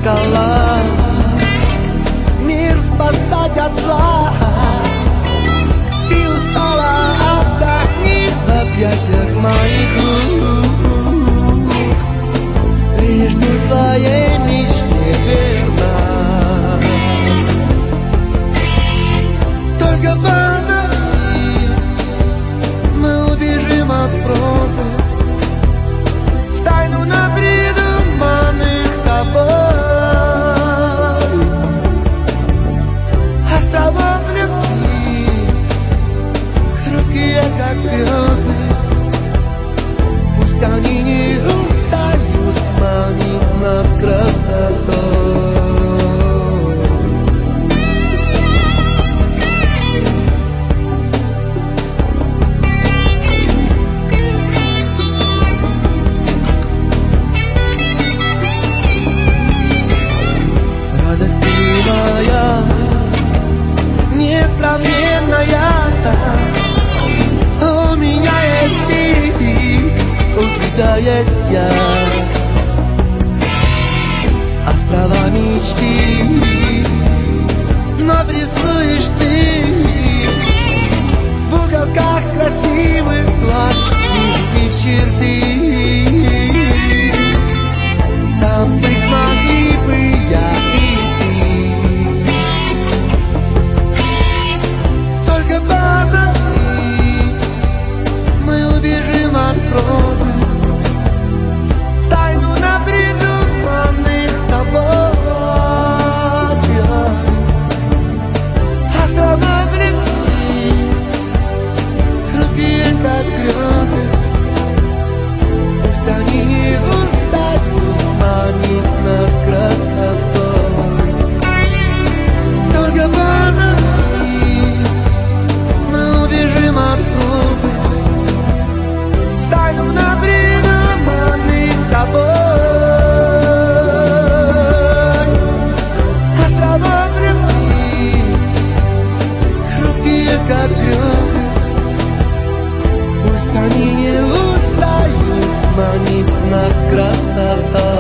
зеркала, мир спасать от зла. Ты устала, отдохни в объятиях моих рук. Лишь ты своей мечте верна. Только позови, мы убежим от прозы в тайну напридуманных тобой островов любви, хрупкие как звезды. Пусть они не устают манить нас красотой. Несравненная, у меня есть ты, у тебя есть я. Острова мечты, но рисуешь ты в уголках красивых глаз, их черты. Там быть могли бы я и позови, мы убежим от прозы в тайну напридуманных тобой островов любви, хрупкие как грезы. Пусть они не устают манить нас красотой. Только позови, мы убежим от прозы в тайну напридуманных тобой островов любви, хрупкие как грезы. Пусть они не устают манить нас красотой.